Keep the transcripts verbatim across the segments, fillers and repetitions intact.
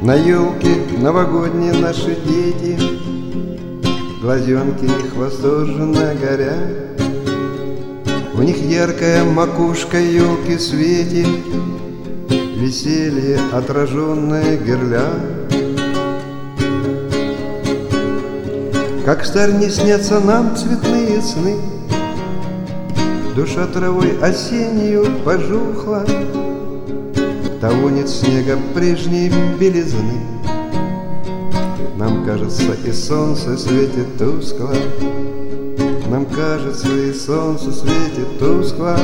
На елке новогодние наши дети, глазенки их восторженно горят. У них яркая макушка елки светит, веселье отраженное гирлянд. Как стар не снятся нам цветные сны, душа травой осенью пожухла, тонет снега прежней белизны. Нам кажется, и солнце светит тускло, нам кажется, и солнце светит тускло.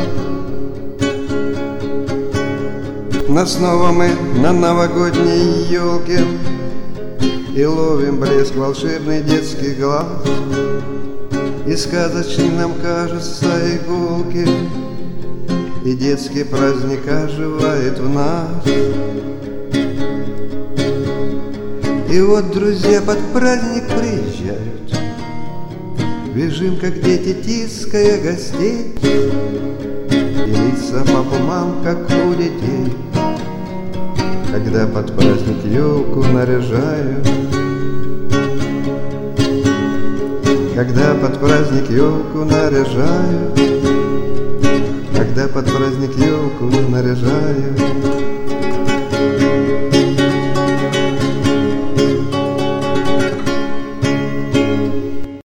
Но снова мы на новогодней елке и ловим блеск волшебный детский глаз, и сказочный нам кажется иголки, и детский праздник оживает в нас. И вот друзья под праздник приезжают, бежим, как дети, тиская гостей, и лица пап и мам, как у детей, когда под праздник елку наряжают. Когда под праздник елку наряжают, когда под праздник елку наряжают.